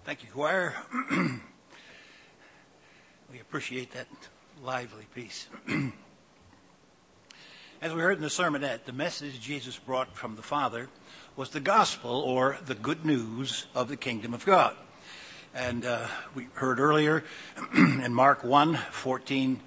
Thank you, choir. We appreciate that lively piece. As we heard in the sermonette, the message Jesus brought from the Father was the gospel, or the good news of the kingdom of God. And we heard earlier in Mark 1:14,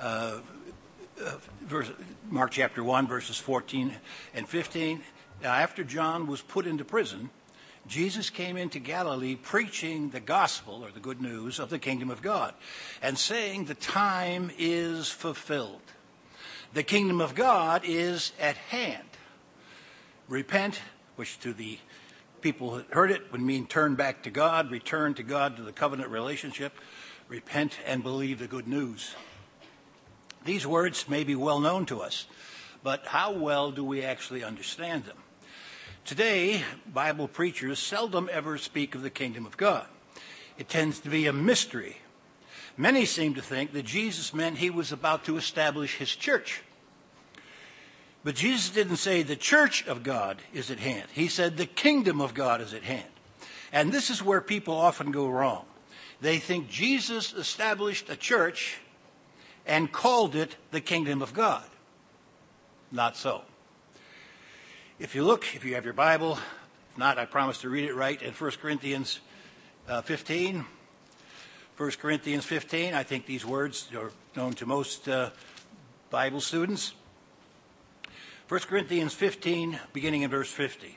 Mark chapter 1, verses 14 and 15. Now, after John was put into prison, Jesus came into Galilee preaching the gospel, or the good news, of the kingdom of God, and saying the time is fulfilled. The kingdom of God is at hand. Repent, which to the people who heard it would mean turn back to God, return to God, to the covenant relationship. Repent and believe the good news. These words may be well known to us, but how well do we actually understand them? Today, Bible preachers seldom ever speak of the kingdom of God. It tends to be a mystery. Many seem to think that Jesus meant he was about to establish his church. But Jesus didn't say the church of God is at hand. He said the kingdom of God is at hand. And this is where people often go wrong. They think Jesus established a church and called it the kingdom of God. Not so. If you have your Bible, if not, I promise to read it right in 1 Corinthians 15. 1 Corinthians 15, I think these words are known to most Bible students. 1 Corinthians 15, beginning in verse 50.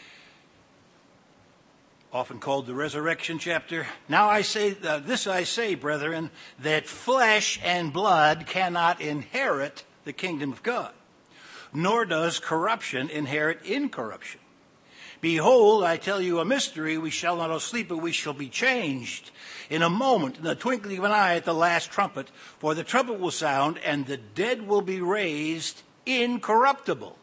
Often called the resurrection chapter. Now I say, this I say, brethren, that flesh and blood cannot inherit the kingdom of God, nor does corruption inherit incorruption. Behold, I tell you a mystery, we shall not all sleep, but we shall be changed in a moment, in the twinkling of an eye, at the last trumpet. For the trumpet will sound, and the dead will be raised incorruptible,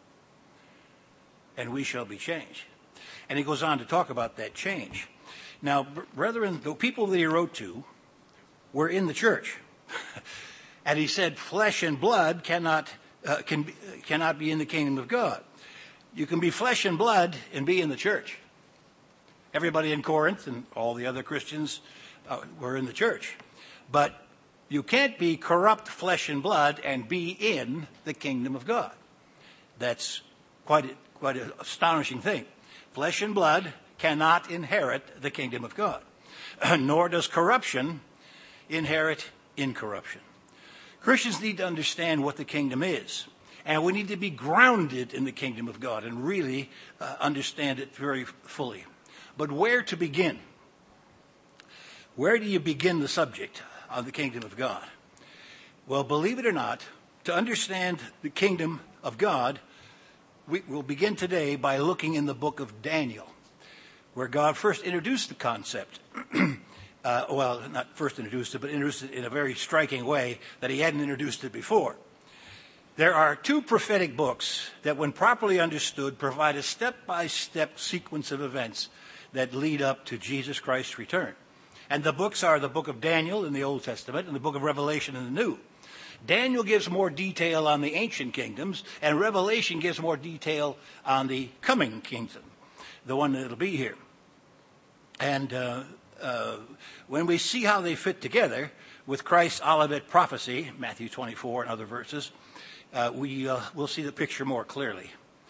and we shall be changed. And he goes on to talk about that change. Now, brethren, the people that he wrote to were in the church. And he said flesh and blood cannot be in the kingdom of God. You can be flesh and blood and be in the church. Everybody in Corinth and all the other Christians were in the church. But you can't be corrupt flesh and blood and be in the kingdom of God. That's quite an astonishing thing. Flesh and blood cannot inherit the kingdom of God, nor does corruption inherit incorruption. Christians need to understand what the kingdom is, and we need to be grounded in the kingdom of God and really understand it very fully. But where to begin? Where do you begin the subject of the kingdom of God? Well, believe it or not, to understand the kingdom of God, we will begin today by looking in the book of Daniel, where God first introduced the concept. Not first introduced it, but introduced it in a very striking way that he hadn't introduced it before. There are two prophetic books that, when properly understood, provide a step-by-step sequence of events that lead up to Jesus Christ's return. And the books are the book of Daniel in the Old Testament and the book of Revelation in the New. Daniel gives more detail on the ancient kingdoms, and Revelation gives more detail on the coming kingdom, the one that'll be here. And when we see how they fit together with Christ's Olivet prophecy, Matthew 24 and other verses, we'll see the picture more clearly.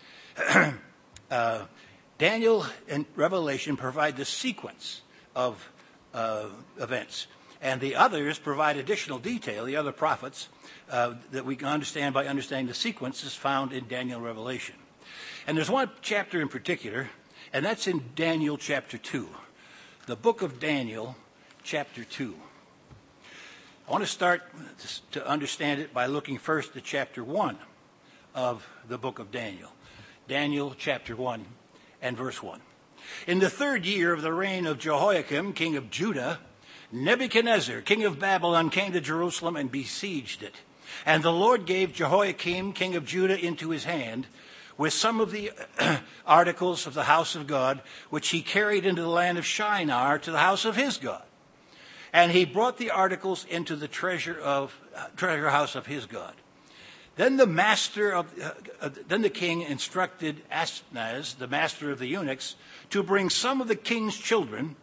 Daniel and Revelation provide the sequence of events, and the others provide additional detail, the other prophets, that we can understand by understanding the sequences found in Daniel and Revelation. And there's one chapter in particular, and that's in Daniel chapter 2. The book of Daniel, chapter 2. I want to start to understand it by looking first at chapter 1 of the book of Daniel. Daniel chapter 1 and verse 1. In the 3rd year of the reign of Jehoiakim, king of Judah, Nebuchadnezzar, king of Babylon, came to Jerusalem and besieged it. And the Lord gave Jehoiakim, king of Judah, into his hand, with some of the articles of the house of God, which he carried into the land of Shinar to the house of his God. And he brought the articles into the treasure house of his God. Then the king instructed Aspenaz, the master of the eunuchs, to bring some of the king's children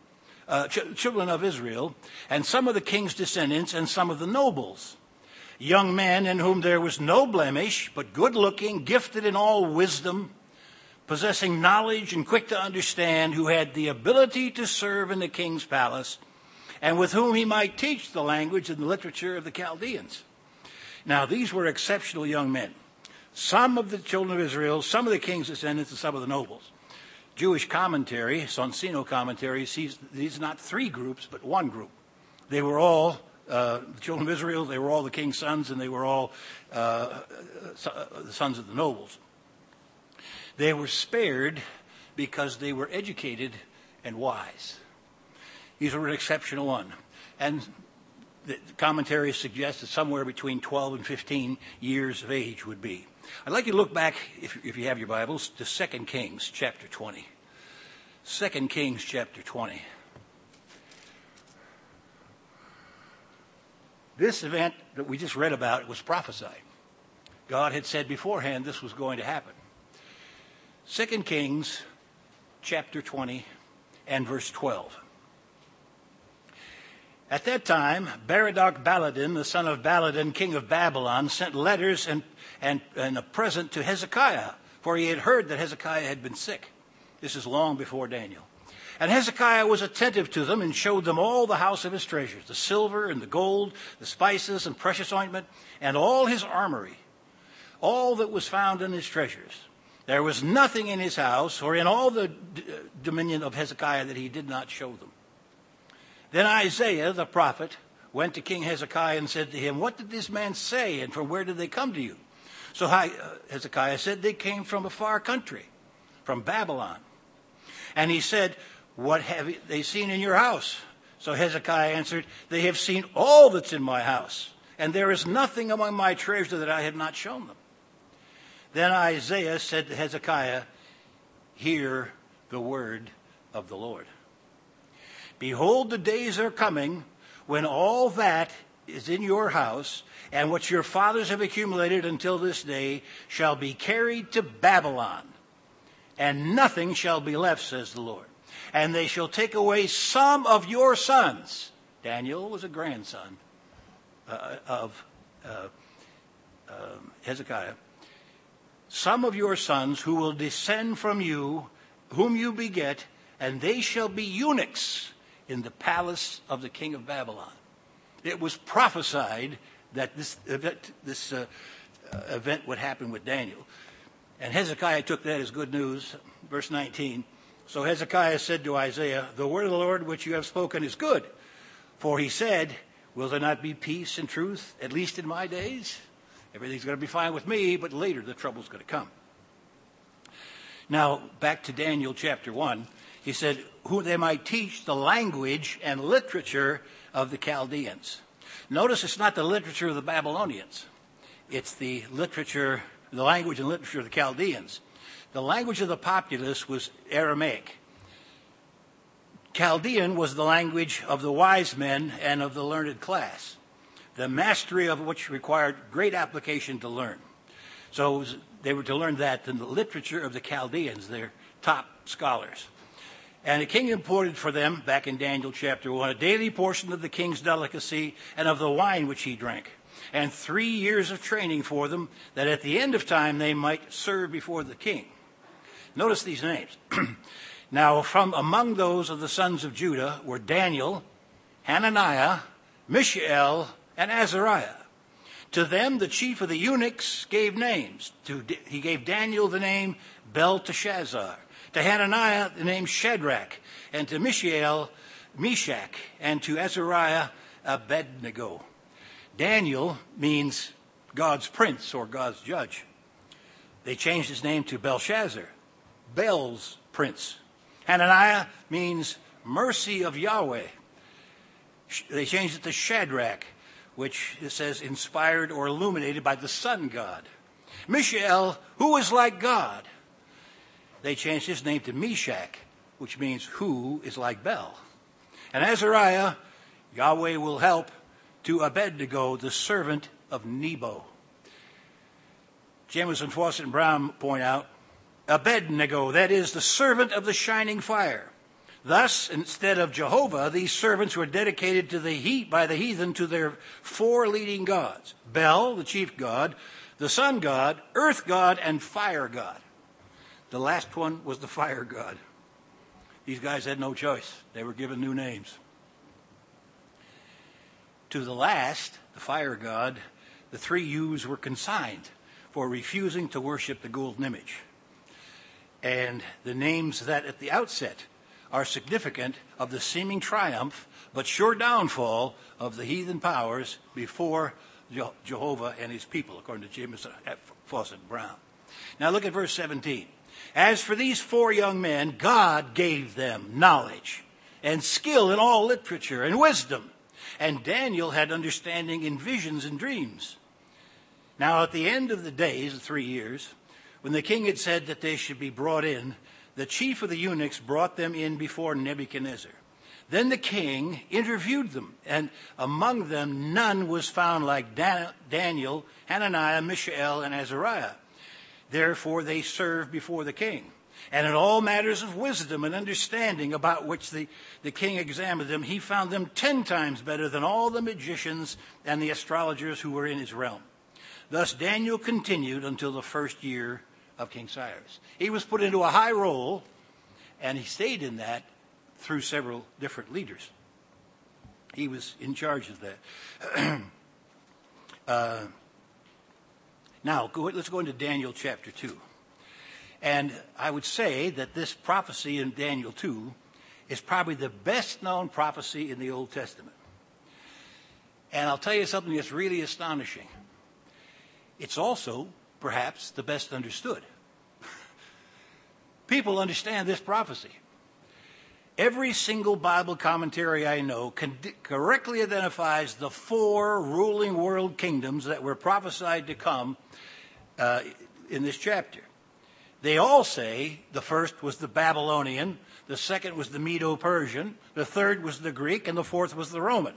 children of Israel, and some of the king's descendants, and some of the nobles. Young men in whom there was no blemish, but good-looking, gifted in all wisdom, possessing knowledge and quick to understand, who had the ability to serve in the king's palace, and with whom he might teach the language and the literature of the Chaldeans. Now, these were exceptional young men. Some of the children of Israel, some of the king's descendants, and some of the nobles. Jewish commentary, Sonsino commentary, sees these not three groups, but one group. They were all the children of Israel, they were all the king's sons, and they were all the sons of the nobles. They were spared because they were educated and wise. These were an exceptional one. And the commentary suggests that somewhere between 12 and 15 years of age would be. I'd like you to look back, if you have your Bibles, to 2 Kings chapter 20. 2 Kings chapter 20. This event that we just read about was prophesied. God had said beforehand this was going to happen. 2 Kings chapter 20 and verse 12. At that time, Berodach Baladan, the son of Baladan, king of Babylon, sent letters and a present to Hezekiah, for he had heard that Hezekiah had been sick. This is long before Daniel. And Hezekiah was attentive to them and showed them all the house of his treasures, the silver and the gold, the spices and precious ointment, and all his armory, all that was found in his treasures. There was nothing in his house or in all the dominion of Hezekiah that he did not show them. Then Isaiah, the prophet, went to King Hezekiah and said to him, "What did this man say, and from where did they come to you?" So Hezekiah said, "They came from a far country, from Babylon." And he said, "What have they seen in your house?" So Hezekiah answered, "They have seen all that's in my house, and there is nothing among my treasure that I have not shown them." Then Isaiah said to Hezekiah, "Hear the word of the Lord. Behold, the days are coming when all that is in your house and what your fathers have accumulated until this day shall be carried to Babylon, and nothing shall be left, says the Lord. And they shall take away some of your sons." Daniel was a grandson of Hezekiah. "Some of your sons who will descend from you, whom you beget, and they shall be eunuchs in the palace of the king of Babylon." It was prophesied that this event would happen with Daniel. And Hezekiah took that as good news. Verse 19. So Hezekiah said to Isaiah, "The word of the Lord which you have spoken is good." For he said, "Will there not be peace and truth, at least in my days? Everything's going to be fine with me, but later the trouble's going to come." Now, back to Daniel chapter 1. He said, who they might teach the language and literature of the Chaldeans. Notice it's not the literature of the Babylonians. It's the language and literature of the Chaldeans. The language of the populace was Aramaic. Chaldean was the language of the wise men and of the learned class, the mastery of which required great application to learn. So they were to learn that in the literature of the Chaldeans, their top scholars. And the king imported for them, back in Daniel chapter 1, a daily portion of the king's delicacy and of the wine which he drank, and 3 years of training for them, that at the end of time they might serve before the king. Notice these names. Now, from among those of the sons of Judah were Daniel, Hananiah, Mishael, and Azariah. To them the chief of the eunuchs gave names. He gave Daniel the name Belteshazzar, to Hananiah the name Shadrach, and to Mishael Meshach, and to Azariah Abednego. Daniel means God's prince or God's judge. They changed his name to Belshazzar, Bel's prince. Hananiah means mercy of Yahweh. They changed it to Shadrach, which it says inspired or illuminated by the sun god. Mishael, who is like God. They changed his name to Meshach, which means who is like Bel. And Azariah, Yahweh will help, to Abednego, the servant of Nebo. Jameson, Fawcett, and Brown point out, Abednego, that is, the servant of the shining fire. Thus, instead of Jehovah, these servants were dedicated by the heathen to their four leading gods: Bel, the chief god, the sun god, earth god, and fire god. The last one was the fire god. These guys had no choice. They were given new names. To the last, the fire god, the three youths were consigned for refusing to worship the golden image. And the names that at the outset are significant of the seeming triumph but sure downfall of the heathen powers before Jehovah and his people, according to Jameson Fawcett Brown. Now look at verse 17. As for these four young men, God gave them knowledge and skill in all literature and wisdom. And Daniel had understanding in visions and dreams. Now at the end of the days, the 3 years, when the king had said that they should be brought in, the chief of the eunuchs brought them in before Nebuchadnezzar. Then the king interviewed them, and among them none was found like Daniel, Hananiah, Mishael, and Azariah. Therefore they served before the king. And in all matters of wisdom and understanding about which the king examined them, he found them 10 times better than all the magicians and the astrologers who were in his realm. Thus Daniel continued until the first year of King Cyrus. He was put into a high role, and he stayed in that through several different leaders. He was in charge of that. Now, let's go into Daniel chapter 2. And I would say that this prophecy in Daniel 2 is probably the best known prophecy in the Old Testament. And I'll tell you something that's really astonishing. It's also, perhaps, the best understood. People understand this prophecy. Every single Bible commentary I know correctly identifies the 4 ruling world kingdoms that were prophesied to come in this chapter. They all say the first was the Babylonian, the second was the Medo-Persian, the third was the Greek, and the fourth was the Roman.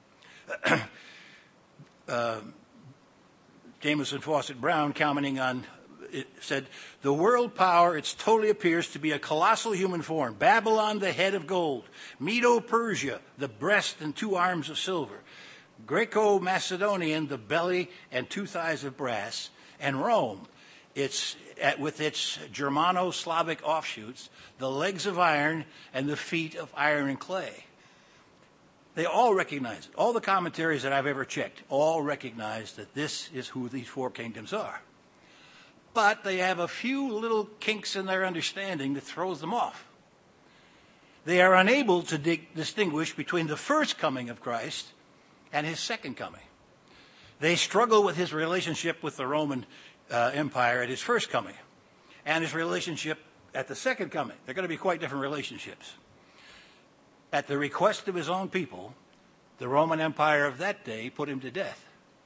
Jameson Fawcett Brown, commenting on it, said, the world power, it totally appears to be a colossal human form. Babylon, the head of gold. Medo-Persia, the breast and 2 arms of silver. Greco-Macedonian, the belly and 2 thighs of brass. And Rome, with its Germano-Slavic offshoots, the legs of iron and the feet of iron and clay. They all recognize it. All the commentaries that I've ever checked all recognize that this is who these 4 kingdoms are. But they have a few little kinks in their understanding that throws them off. They are unable to distinguish between the first coming of Christ and his second coming. They struggle with his relationship with the Roman Empire at his first coming and his relationship at the second coming. They're going to be quite different relationships. At the request of his own people, the Roman Empire of that day put him to death.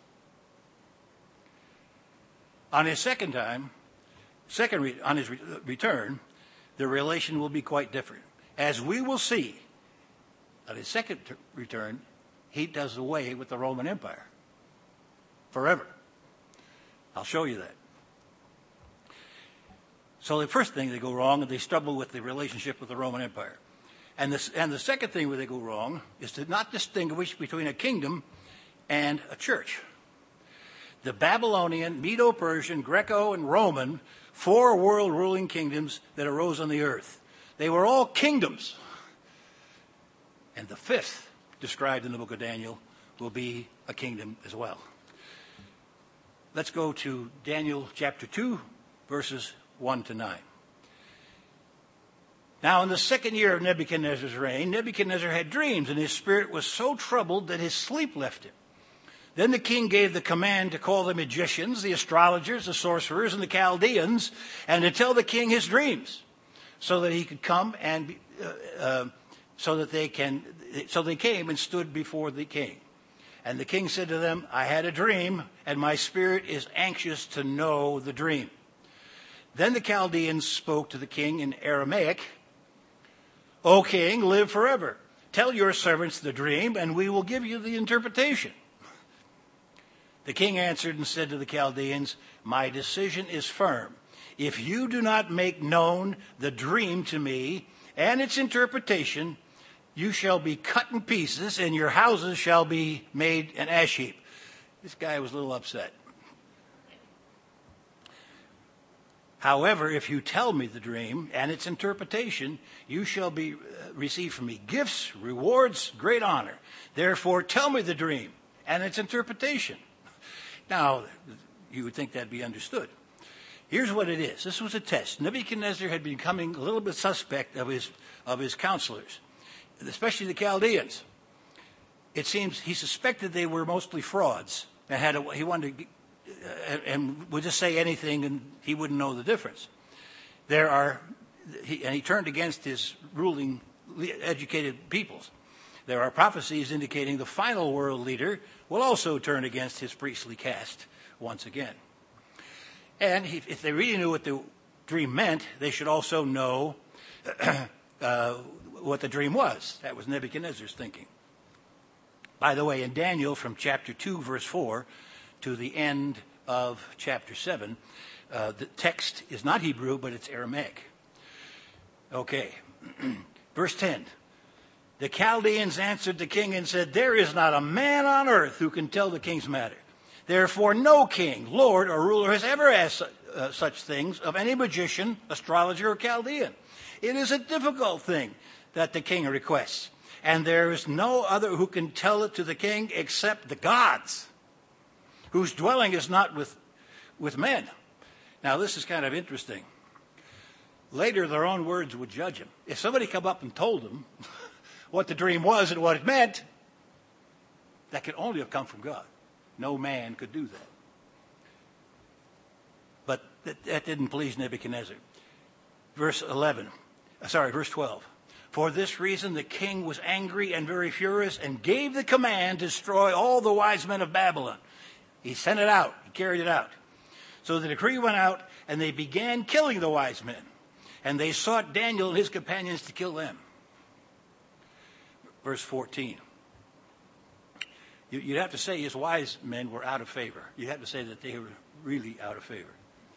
On his on his return, the relation will be quite different. As we will see, on his second return, he does away with the Roman Empire forever. I'll show you that. So the first thing they go wrong is they struggle with the relationship with the Roman Empire. And the second thing where they go wrong is to not distinguish between a kingdom and a church. The Babylonian, Medo-Persian, Greco, and Roman, 4 world ruling kingdoms that arose on the earth. They were all kingdoms. And the 5th, described in the book of Daniel, will be a kingdom as well. Let's go to Daniel chapter 2, verses 1 to 9. Now, in the 2nd year of Nebuchadnezzar's reign, Nebuchadnezzar had dreams, and his spirit was so troubled that his sleep left him. Then the king gave the command to call the magicians, the astrologers, the sorcerers, and the Chaldeans, and to tell the king his dreams, so that he could come and so they came and stood before the king. And the king said to them, I had a dream, and my spirit is anxious to know the dream. Then the Chaldeans spoke to the king in Aramaic, O king, live forever. Tell your servants the dream, and we will give you the interpretation. The king answered and said to the Chaldeans, my decision is firm. If you do not make known the dream to me, and its interpretation, you shall be cut in pieces, and your houses shall be made an ash heap. This guy was a little upset. However, if you tell me the dream and its interpretation, you shall receive from me gifts, rewards, great honor. Therefore, tell me the dream and its interpretation. Now, you would think that'd be understood. Here's what it is. This was a test. Nebuchadnezzar had been becoming a little bit suspect of his counselors, especially the Chaldeans. It seems he suspected they were mostly frauds, and he wanted to, and would just say anything, and he wouldn't know the difference. He turned against his ruling, educated peoples. There are prophecies indicating the final world leader will also turn against his priestly caste once again. And if they really knew what the dream meant, they should also know what the dream was. That was Nebuchadnezzar's thinking. By the way, in Daniel, from chapter 2, verse 4, to the end of chapter 7, the text is not Hebrew, but it's Aramaic. Okay, verse 10. The Chaldeans answered the king and said, there is not a man on earth who can tell the king's matter. Therefore, no king, lord, or ruler has ever asked such things of any magician, astrologer, or Chaldean. It is a difficult thing that the king requests, and there is no other who can tell it to the king except the gods, whose dwelling is not with men. Now, this is kind of interesting. Later, their own words would judge him. If somebody come up and told him what the dream was and what it meant, that could only have come from God. No man could do that. But that didn't please Nebuchadnezzar. Verse 12. For this reason the king was angry and very furious and gave the command to destroy all the wise men of Babylon. He sent it out. He carried it out. So the decree went out, and they began killing the wise men. And they sought Daniel and his companions to kill them. Verse 14. You'd have to say his wise men were out of favor. You'd have to say that they were really out of favor.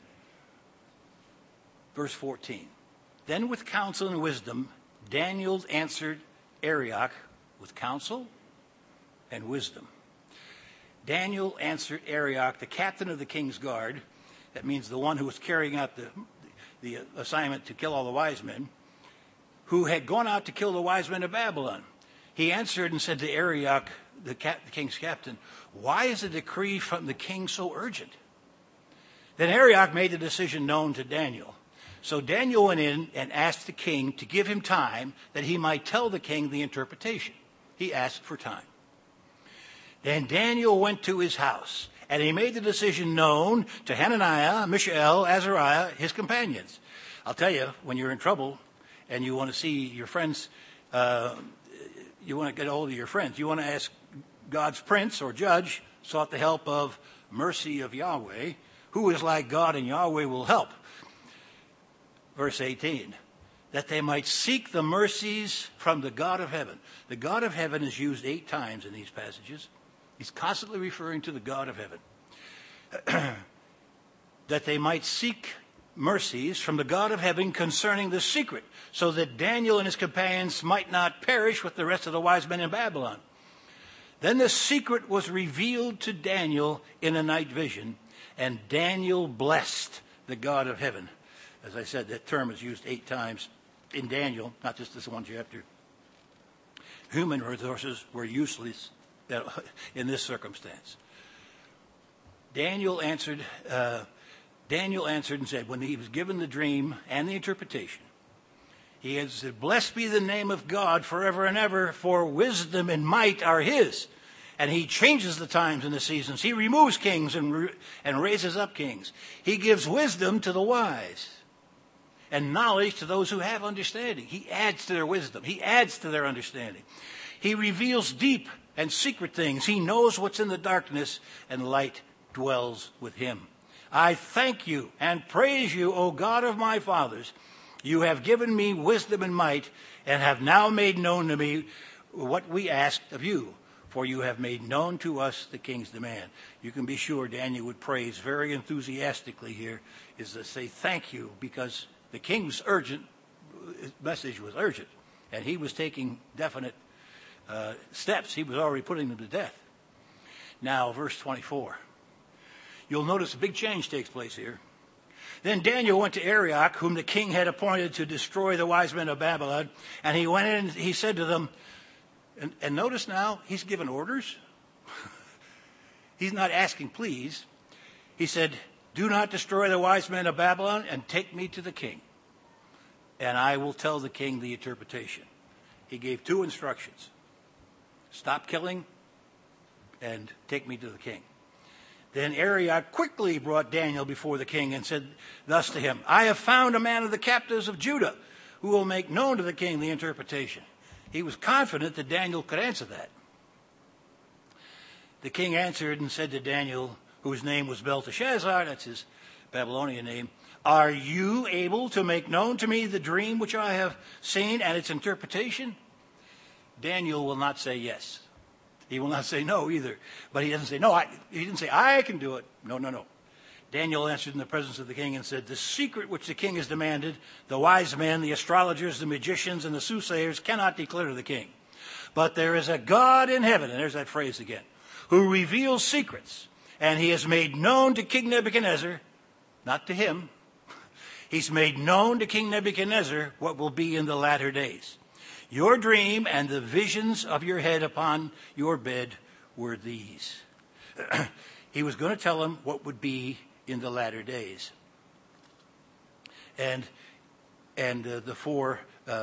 Verse 14. Then with counsel and wisdom, Daniel answered Arioch with counsel and wisdom. Daniel answered Arioch, the captain of the king's guard. That means the one who was carrying out the assignment to kill all the wise men, who had gone out to kill the wise men of Babylon. He answered and said to Arioch, the king's captain, why is the decree from the king so urgent? Then Arioch made the decision known to Daniel. So Daniel went in and asked the king to give him time that he might tell the king the interpretation. He asked for time. Then Daniel went to his house, and he made the decision known to Hananiah, Mishael, Azariah, his companions. I'll tell you, when you're in trouble and you want to see your friends, you want to get a hold of your friends, you want to ask God's prince or judge, sought the help of mercy of Yahweh. Who is like God, and Yahweh will help. Verse 18, that they might seek the mercies from the God of heaven. The God of heaven is used 8 times in these passages. He's constantly referring to the God of heaven. That they might seek mercies from the God of heaven concerning the secret, so that Daniel and his companions might not perish with the rest of the wise men in Babylon. Then the secret was revealed to Daniel in a night vision, and Daniel blessed the God of heaven. As I said, that term is used 8 times in Daniel, not just this one chapter. Human resources were useless in this circumstance. Daniel answered and said, when he was given the dream and the interpretation, he had said, blessed be the name of God forever and ever, for wisdom and might are his. And he changes the times and the seasons. He removes kings and raises up kings. He gives wisdom to the wise and knowledge to those who have understanding. He adds to their wisdom. He adds to their understanding. He reveals deep and secret things. He knows what's in the darkness, and light dwells with him. I thank you and praise you, O God of my fathers. You have given me wisdom and might, and have now made known to me what we asked of you. For you have made known to us the king's demand. You can be sure Daniel would praise very enthusiastically here, is to say thank you, because the king was urgent his message was urgent, and he was taking definite steps. He was already putting them to death. Now, verse 24. You'll notice a big change takes place here. Then Daniel went to Arioch, whom the king had appointed to destroy the wise men of Babylon, and he went in and he said to them, and notice now, he's given orders. He's not asking please. He said, do not destroy the wise men of Babylon and take me to the king, and I will tell the king the interpretation. He gave two instructions. Stop killing and take me to the king. Then Arioch quickly brought Daniel before the king and said thus to him, I have found a man of the captives of Judah who will make known to the king the interpretation. He was confident that Daniel could answer that. The king answered and said to Daniel, whose name was Belteshazzar, that's his Babylonian name, are you able to make known to me the dream which I have seen and its interpretation? Daniel will not say yes. He will not say no either. But he doesn't say no. He didn't say, I can do it. No. Daniel answered in the presence of the king and said, the secret which the king has demanded, the wise men, the astrologers, the magicians, and the soothsayers cannot declare to the king. But there is a God in heaven, and there's that phrase again, who reveals secrets. And he has made known to King Nebuchadnezzar, not to him, he's made known to King Nebuchadnezzar what will be in the latter days. Your dream and the visions of your head upon your bed were these. He was going to tell him what would be in the latter days. And the four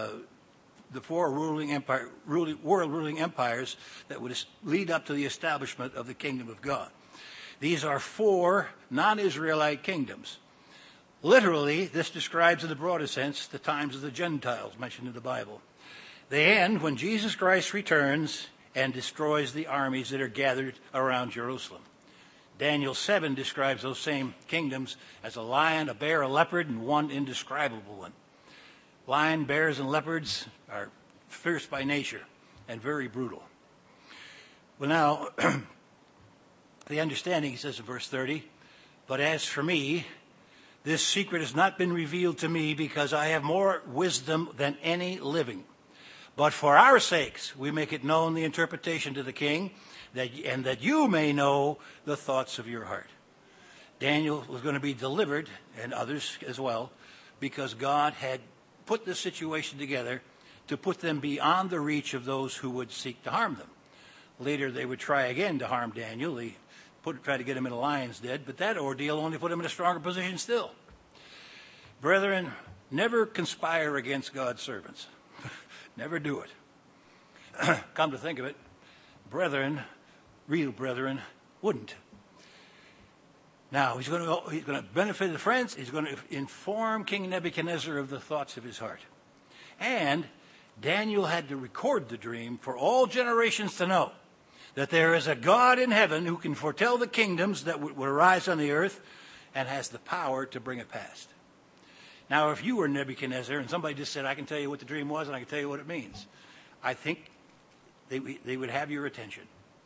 world ruling empires that would lead up to the establishment of the kingdom of God. These are four non-Israelite kingdoms. Literally, this describes in the broader sense the times of the Gentiles mentioned in the Bible. They end when Jesus Christ returns and destroys the armies that are gathered around Jerusalem. Daniel 7 describes those same kingdoms as a lion, a bear, a leopard, and one indescribable one. Lion, bears, and leopards are fierce by nature and very brutal. Well, now, the understanding, he says in verse 30, but as for me, this secret has not been revealed to me because I have more wisdom than any living. But for our sakes, we make it known the interpretation to the king, and that you may know the thoughts of your heart. Daniel was going to be delivered, and others as well, because God had put this situation together to put them beyond the reach of those who would seek to harm them. Later, they would try again to harm Daniel. They try to get him in a lion's den, but that ordeal only put him in a stronger position still. Brethren, never conspire against God's servants. Never do it. Come to think of it, brethren, real brethren, wouldn't. Now, he's going to benefit the friends. He's going to inform King Nebuchadnezzar of the thoughts of his heart. And Daniel had to record the dream for all generations to know that there is a God in heaven who can foretell the kingdoms that would arise on the earth and has the power to bring it past. Now, if you were Nebuchadnezzar and somebody just said, I can tell you what the dream was and I can tell you what it means, I think they would have your attention.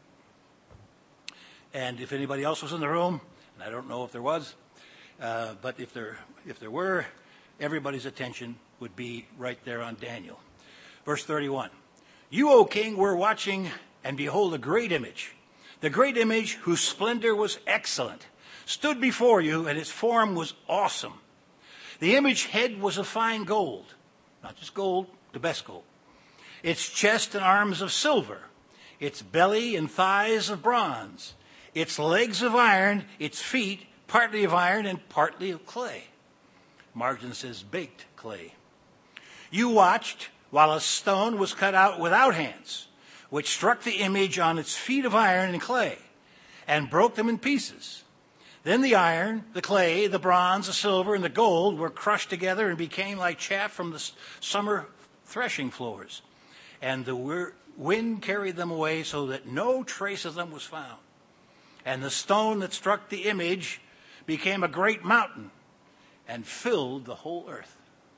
And if anybody else was in the room, and I don't know if there was, but if there were, everybody's attention would be right there on Daniel. Verse 31, you, O king, were watching, and behold, a great image. The great image, whose splendor was excellent, stood before you, and its form was awesome. The image head was of fine gold, not just gold, the best gold. Its chest and arms of silver, its belly and thighs of bronze, its legs of iron, its feet partly of iron and partly of clay. Margin says baked clay. You watched while a stone was cut out without hands, which struck the image on its feet of iron and clay, and broke them in pieces. Then the iron, the clay, the bronze, the silver, and the gold were crushed together and became like chaff from the summer threshing floors. And the wind carried them away so that no trace of them was found. And the stone that struck the image became a great mountain and filled the whole earth.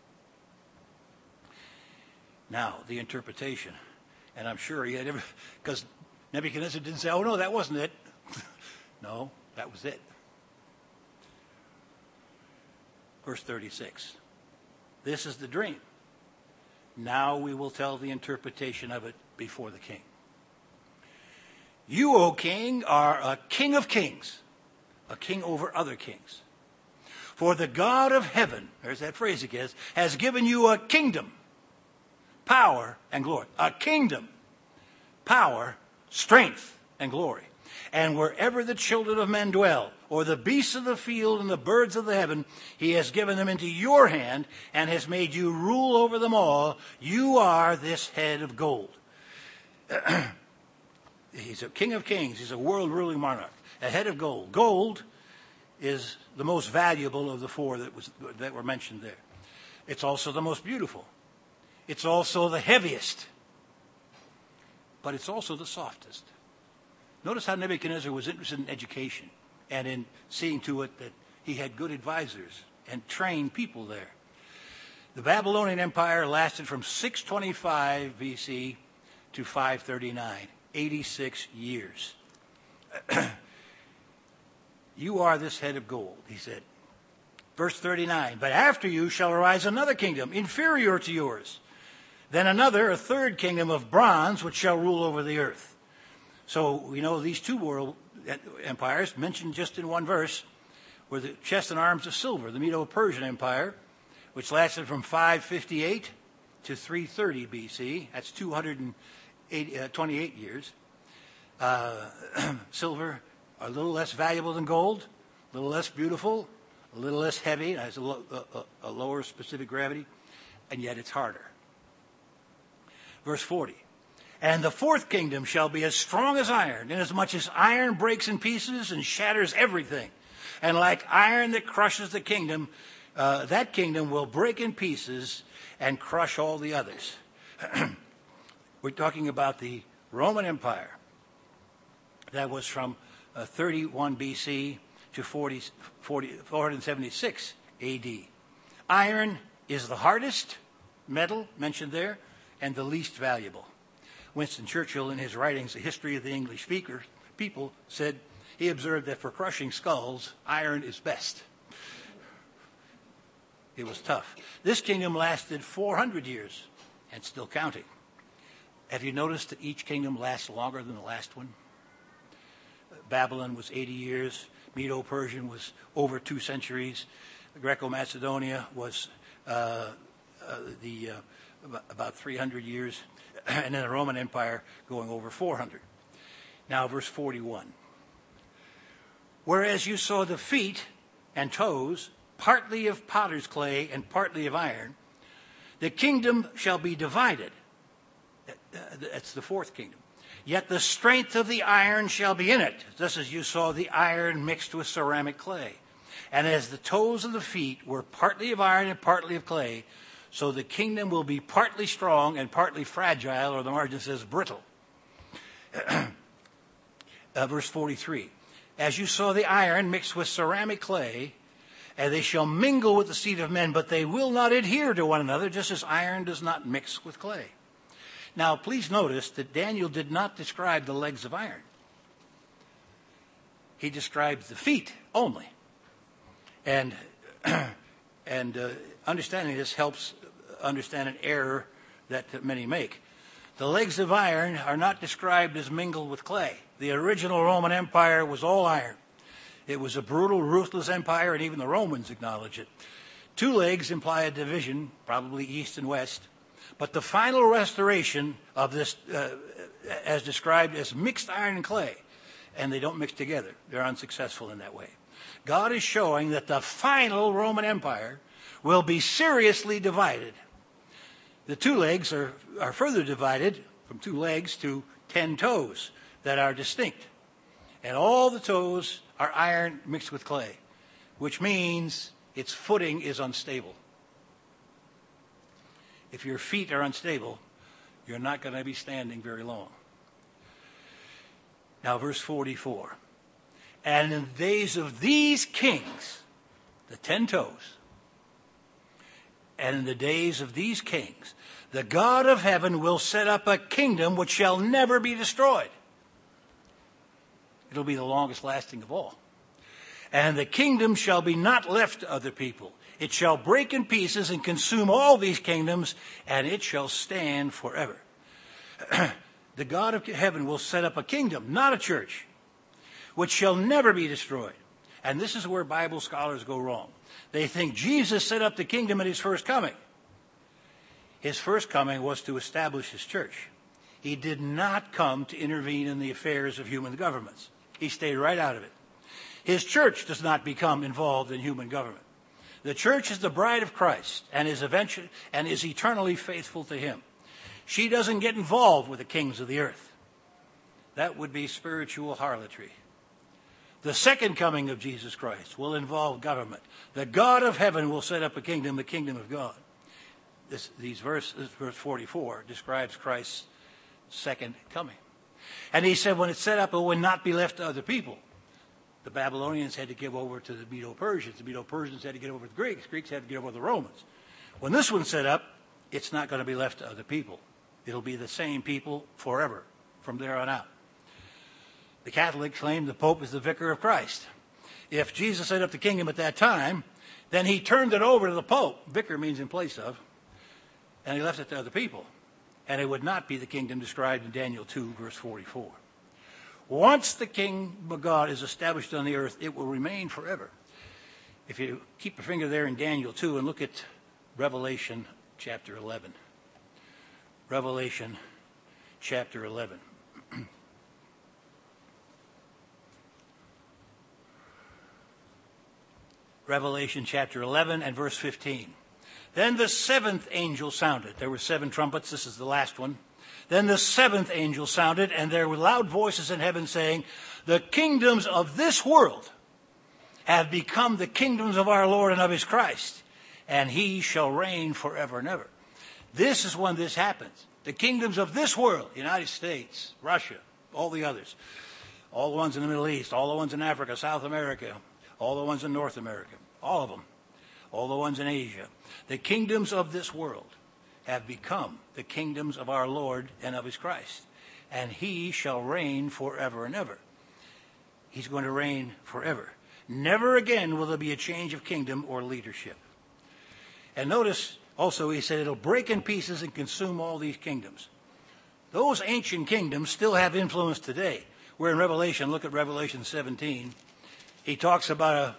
Now, the interpretation. And I'm sure he had because Nebuchadnezzar didn't say, oh, no, that wasn't it. No, that was it. Verse 36. This is the dream. Now we will tell the interpretation of it before the king. You, O king, are a king of kings, a king over other kings. For the God of heaven, there's that phrase again, has given you a kingdom, power, and glory. A kingdom, power, strength, and glory. And wherever the children of men dwell, or the beasts of the field and the birds of the heaven, he has given them into your hand and has made you rule over them all. You are this head of gold. He's a king of kings. He's a world-ruling monarch. A head of gold. Gold is the most valuable of the four that were mentioned there. It's also the most beautiful. It's also the heaviest. But it's also the softest. Notice how Nebuchadnezzar was interested in education and in seeing to it that he had good advisors and trained people there. The Babylonian Empire lasted from 625 BC to 539, 86 years. You are this head of gold, he said. Verse 39, but after you shall arise another kingdom inferior to yours. Then another, a third kingdom of bronze, which shall rule over the earth. So we know these two world empires, mentioned just in one verse, were the chest and arms of silver, the Medo-Persian Empire, which lasted from 558 to 330 BC. That's 228 years. Silver, a little less valuable than gold, a little less beautiful, a little less heavy, has a lower specific gravity, and yet it's harder. Verse 40. And the fourth kingdom shall be as strong as iron, inasmuch as iron breaks in pieces and shatters everything. And like iron that crushes the kingdom, that kingdom will break in pieces and crush all the others. We're talking about the Roman Empire. That was from 31 BC to 476 AD. Iron is the hardest metal mentioned there and the least valuable. Winston Churchill, in his writings, A History of the English People, said he observed that for crushing skulls, iron is best. It was tough. This kingdom lasted 400 years and still counting. Have you noticed that each kingdom lasts longer than the last one? Babylon was 80 years. Medo-Persian was over 2 centuries. Greco-Macedonia was about 300 years. And then the Roman Empire going over 400. Now, verse 41. Whereas you saw the feet and toes, partly of potter's clay and partly of iron, the kingdom shall be divided. That's the fourth kingdom. Yet the strength of the iron shall be in it, just as you saw the iron mixed with ceramic clay. And as the toes of the feet were partly of iron and partly of clay, so the kingdom will be partly strong and partly fragile, or the margin says brittle. Verse 43. As you saw the iron mixed with ceramic clay, and they shall mingle with the seed of men, but they will not adhere to one another, just as iron does not mix with clay. Now, please notice that Daniel did not describe the legs of iron. He describes the feet only. And understanding this helps understand an error that many make. The legs of iron are not described as mingled with clay. The original Roman Empire was all iron. It was a brutal, ruthless empire, and even the Romans acknowledge it. 2 legs imply a division, probably east and west. But the final restoration of this, as described as mixed iron and clay, and they don't mix together. They're unsuccessful in that way. God is showing that the final Roman Empire will be seriously divided. The 2 legs are further divided from 2 legs to 10 toes that are distinct. And all the toes are iron mixed with clay, which means its footing is unstable. If your feet are unstable, you're not going to be standing very long. Now, verse 44. And in the days of these kings, the 10 toes, and in the days of these kings, the God of heaven will set up a kingdom which shall never be destroyed. It'll be the longest lasting of all. And the kingdom shall be not left to other people. It shall break in pieces and consume all these kingdoms, and it shall stand forever. The God of heaven will set up a kingdom, not a church, which shall never be destroyed. And this is where Bible scholars go wrong. They think Jesus set up the kingdom at his first coming. His first coming was to establish his church. He did not come to intervene in the affairs of human governments. He stayed right out of it. His church does not become involved in human government. The church is the bride of Christ and is eternally faithful to him. She doesn't get involved with the kings of the earth. That would be spiritual harlotry. The second coming of Jesus Christ will involve government. The God of heaven will set up a kingdom, the kingdom of God. Verse 44 describes Christ's second coming. And he said when it's set up, it will not be left to other people. The Babylonians had to give over to the Medo-Persians. The Medo-Persians had to give over to the Greeks. Greeks had to give over to the Romans. When this one's set up, it's not going to be left to other people. It'll be the same people forever from there on out. The Catholics claim the Pope is the vicar of Christ. If Jesus set up the kingdom at that time, then he turned it over to the Pope. Vicar means in place of. And he left it to other people. And it would not be the kingdom described in Daniel 2, verse 44. Once the kingdom of God is established on the earth, it will remain forever. If you keep your finger there in Daniel 2 and look at Revelation chapter 11. Revelation chapter 11. Revelation chapter 11 and verse 15. Then the seventh angel sounded. There were 7 trumpets. This is the last one. Then the seventh angel sounded, and there were loud voices in heaven saying, the kingdoms of this world have become the kingdoms of our Lord and of his Christ, and he shall reign forever and ever. This is when this happens. The kingdoms of this world, United States, Russia, all the others, all the ones in the Middle East, all the ones in Africa, South America, all the ones in North America, all of them, all the ones in Asia. The kingdoms of this world have become the kingdoms of our Lord and of his Christ, and he shall reign forever and ever. He's going to reign forever. Never again will there be a change of kingdom or leadership. And notice also he said it'll break in pieces and consume all these kingdoms. Those ancient kingdoms still have influence today. We're in Revelation. Look at Revelation 17. He talks about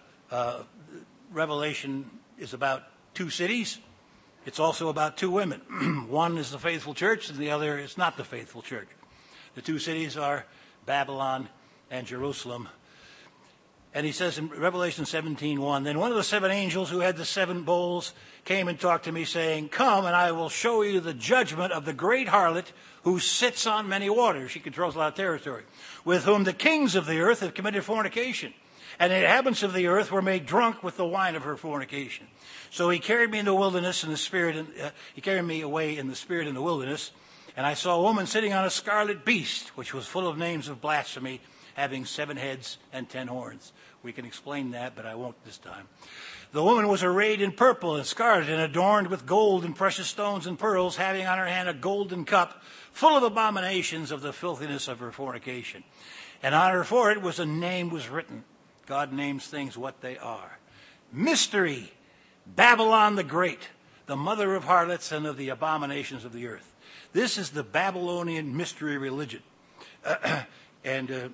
Revelation is about 2 cities. It's also about 2 women. One is the faithful church and the other is not the faithful church. The 2 cities are Babylon and Jerusalem. And he says in Revelation 17:1, then one of the 7 angels who had the 7 bowls came and talked to me, saying, come, and I will show you the judgment of the great harlot who sits on many waters. She controls a lot of territory. With whom the kings of the earth have committed fornication. And the inhabitants of the earth were made drunk with the wine of her fornication. So he carried me in the wilderness in the spirit, and he carried me away in the spirit in the wilderness. And I saw a woman sitting on a scarlet beast, which was full of names of blasphemy, having 7 heads and 10 horns. We can explain that, but I won't this time. The woman was arrayed in purple and scarlet and adorned with gold and precious stones and pearls, having on her hand a golden cup full of abominations of the filthiness of her fornication. And on her forehead was a name was written. God names things what they are. Mystery, Babylon the Great, the mother of harlots and of the abominations of the earth. This is the Babylonian mystery religion. And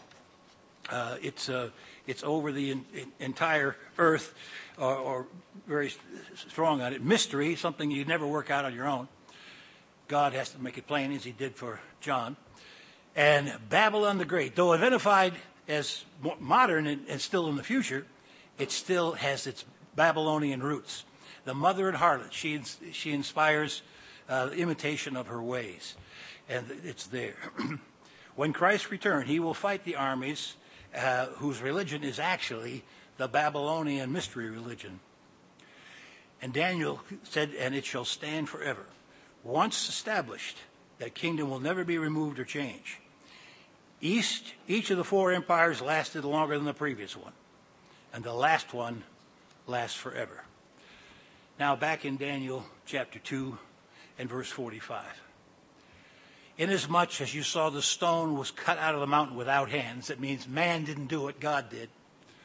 it's over the entire earth, or very strong on it. Mystery, something you'd never work out on your own. God has to make it plain, as he did for John. And Babylon the Great, though identified as modern and still in the future, it still has its Babylonian roots. The mother and harlot, she inspires imitation of her ways, and it's there. When Christ returns, he will fight the armies whose religion is actually the Babylonian mystery religion. And Daniel said, and it shall stand forever. Once established, that kingdom will never be removed or changed. Each of the 4 empires lasted longer than the previous one, and the last one lasts forever. Now back in Daniel chapter 2 and verse 45. Inasmuch as you saw the stone was cut out of the mountain without hands, that means man didn't do it, God did.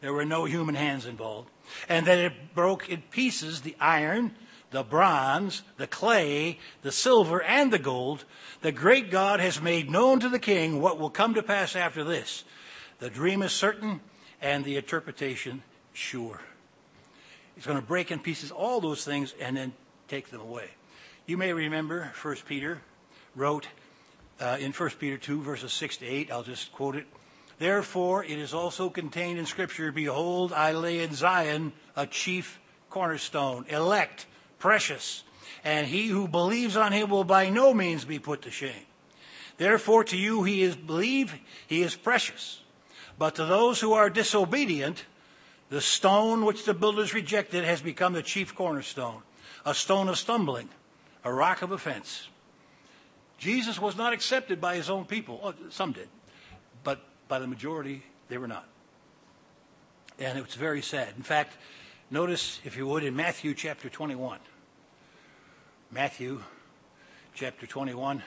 There were no human hands involved. And that it broke in pieces the iron, the bronze, the clay, the silver, and the gold. The great God has made known to the king what will come to pass after this. The dream is certain and the interpretation sure. He's going to break in pieces all those things and then take them away. You may remember 1 Peter wrote in 1 Peter 2, verses 6 to 8. I'll just quote it. Therefore, it is also contained in Scripture, behold, I lay in Zion a chief cornerstone, elect, precious, and he who believes on him will by no means be put to shame. Therefore, to you believe he is precious. But to those who are disobedient, the stone which the builders rejected has become the chief cornerstone, a stone of stumbling, a rock of offense. Jesus was not accepted by his own people. Oh, some did. But by the majority, they were not. And it's very sad. In fact, notice, if you would, in Matthew chapter 21. Matthew chapter 21.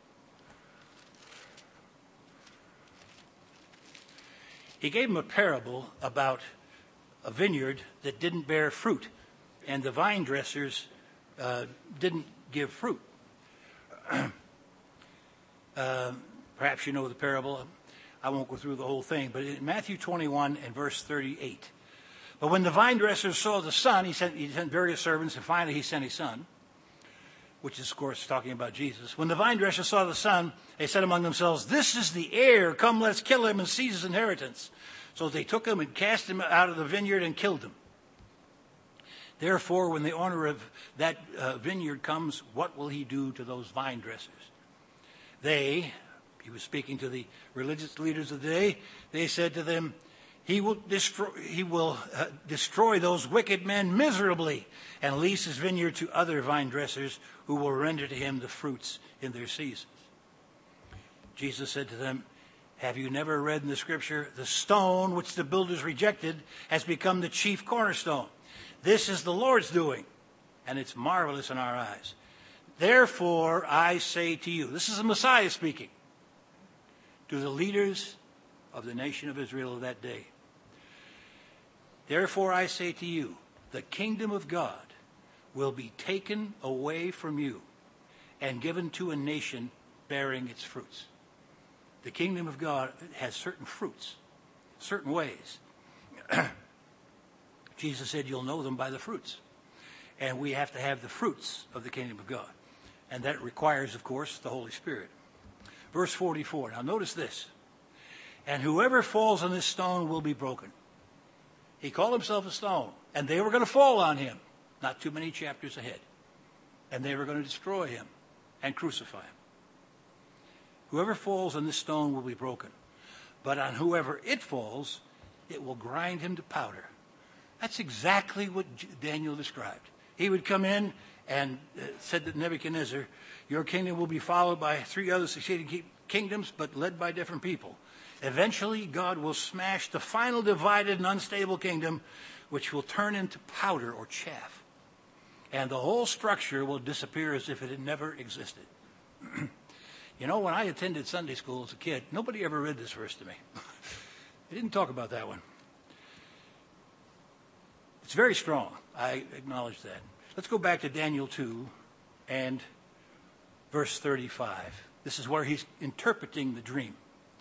He gave him a parable about a vineyard that didn't bear fruit, and the vine dressers didn't give fruit. Perhaps you know the parable. I won't go through the whole thing, but in Matthew 21 and verse 38. But when the vine dressers saw the son, he sent various servants, and finally he sent his son, which is, of course, talking about Jesus. When the vine dressers saw the son, they said among themselves, this is the heir. Come, let's kill him and seize his inheritance. So they took him and cast him out of the vineyard and killed him. Therefore, when the owner of that vineyard comes, what will he do to those vine dressers? He was speaking to the religious leaders of the day, they said to them, he will destroy those wicked men miserably and lease his vineyard to other vine dressers who will render to him the fruits in their seasons. Jesus said to them, have you never read in the scripture, the stone which the builders rejected has become the chief cornerstone. This is the Lord's doing, and it's marvelous in our eyes. Therefore, I say to you, this is the Messiah speaking, to the leaders of the nation of Israel of that day. Therefore, I say to you, the kingdom of God will be taken away from you and given to a nation bearing its fruits. The kingdom of God has certain fruits, certain ways. Jesus said you'll know them by the fruits. And we have to have the fruits of the kingdom of God. And that requires, of course, the Holy Spirit. Verse 44. Now notice this. And whoever falls on this stone will be broken. He called himself a stone. And they were going to fall on him. Not too many chapters ahead. And they were going to destroy him and crucify him. Whoever falls on this stone will be broken. But on whoever it falls, it will grind him to powder. That's exactly what Daniel described. He would come in and said to Nebuchadnezzar, your kingdom will be followed by 3 other succeeding kingdoms, but led by different people. Eventually, God will smash the final divided and unstable kingdom, which will turn into powder or chaff. And the whole structure will disappear as if it had never existed. You know, when I attended Sunday school as a kid, nobody ever read this verse to me. They didn't talk about that one. It's very strong. I acknowledge that. Let's go back to Daniel 2 and verse 35. This is where he's interpreting the dream.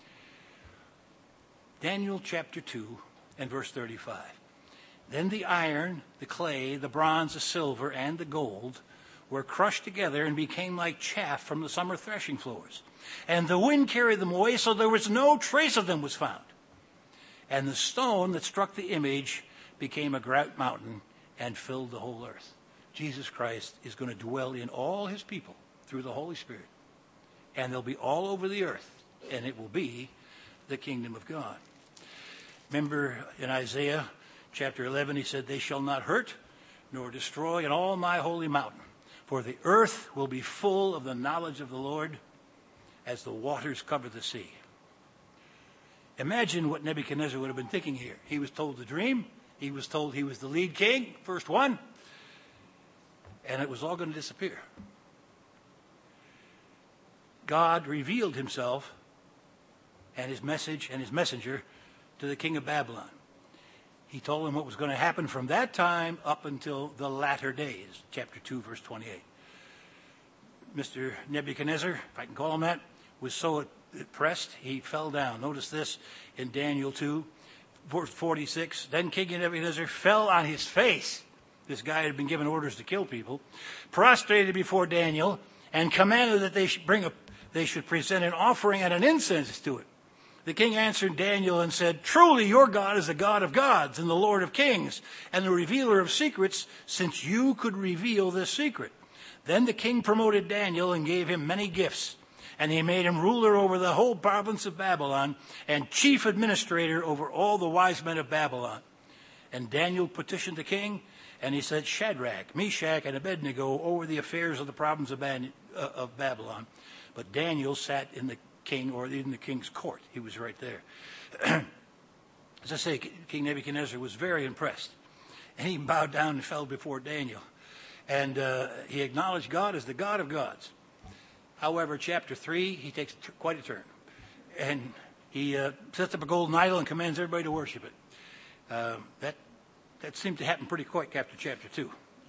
Daniel chapter 2 and verse 35. Then the iron, the clay, the bronze, the silver, and the gold were crushed together and became like chaff from the summer threshing floors. And the wind carried them away, so there was no trace of them was found. And the stone that struck the image became a great mountain and filled the whole earth. Jesus Christ is going to dwell in all his people through the Holy Spirit. And they'll be all over the earth, and it will be the kingdom of God. Remember in Isaiah chapter 11, he said, they shall not hurt nor destroy in all my holy mountain. For the earth will be full of the knowledge of the Lord as the waters cover the sea. Imagine what Nebuchadnezzar would have been thinking here. He was told the dream. He was told he was the lead king, first one. And it was all going to disappear. God revealed himself and his message and his messenger to the king of Babylon. He told him what was going to happen from that time up until the latter days, chapter 2, verse 28. Mr. Nebuchadnezzar, if I can call him that, was so oppressed, he fell down. Notice this in Daniel 2, verse 46. Then King Nebuchadnezzar fell on his face. This guy had been given orders to kill people, prostrated before Daniel, and commanded that they should present an offering and an incense to it. The king answered Daniel and said, "Truly your God is the God of gods and the Lord of kings and the revealer of secrets, since you could reveal this secret." Then the king promoted Daniel and gave him many gifts, and he made him ruler over the whole province of Babylon and chief administrator over all the wise men of Babylon. And Daniel petitioned the king, and he said, "Shadrach, Meshach, and Abednego over the affairs of the province of Babylon." But Daniel sat in the king's court. He was right there. As I say, King Nebuchadnezzar was very impressed, and he bowed down and fell before Daniel. And he acknowledged God as the God of gods. However, chapter 3, he takes quite a turn. And he sets up a golden idol and commands everybody to worship it. That seemed to happen pretty quick after chapter 2.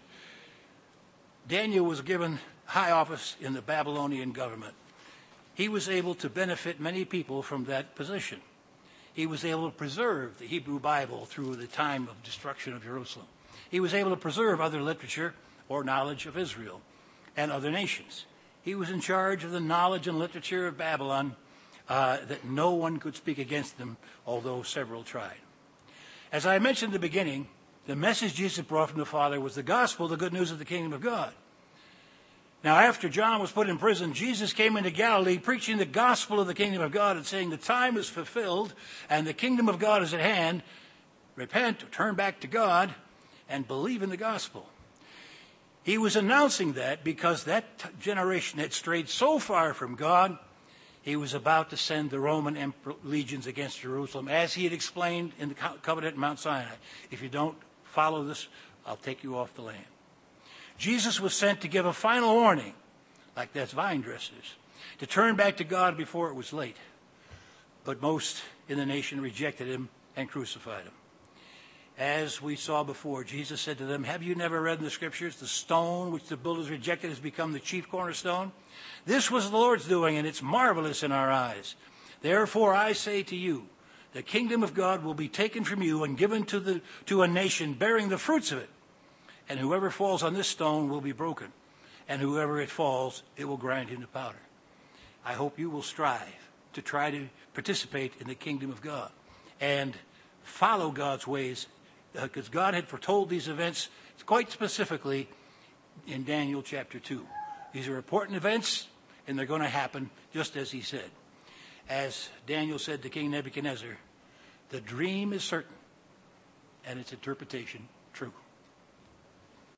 Daniel was given high office in the Babylonian government. He was able to benefit many people from that position. He was able to preserve the Hebrew Bible through the time of destruction of Jerusalem. He was able to preserve other literature or knowledge of Israel and other nations. He was in charge of the knowledge and literature of Babylon that no one could speak against them, although several tried. As I mentioned in the beginning, the message Jesus brought from the Father was the gospel, the good news of the kingdom of God. Now, after John was put in prison, Jesus came into Galilee preaching the gospel of the kingdom of God and saying the time is fulfilled and the kingdom of God is at hand. Repent, turn back to God, and believe in the gospel. He was announcing that because that generation had strayed so far from God, he was about to send the Roman legions against Jerusalem, as he had explained in the covenant at Mount Sinai. If you don't follow this, I'll take you off the land. Jesus was sent to give a final warning, like that's vine dressers, to turn back to God before it was late. But most in the nation rejected him and crucified him. As we saw before, Jesus said to them, "Have you never read in the scriptures, the stone which the builders rejected has become the chief cornerstone? This was the Lord's doing, and it's marvelous in our eyes. Therefore I say to you, the kingdom of God will be taken from you and given to a nation bearing the fruits of it. And whoever falls on this stone will be broken, and whoever it falls, it will grind him to powder." I hope you will strive to try to participate in the kingdom of God and follow God's ways, because God had foretold these events quite specifically in Daniel chapter 2. These are important events, and they're going to happen just as he said. As Daniel said to King Nebuchadnezzar, the dream is certain, and its interpretation true.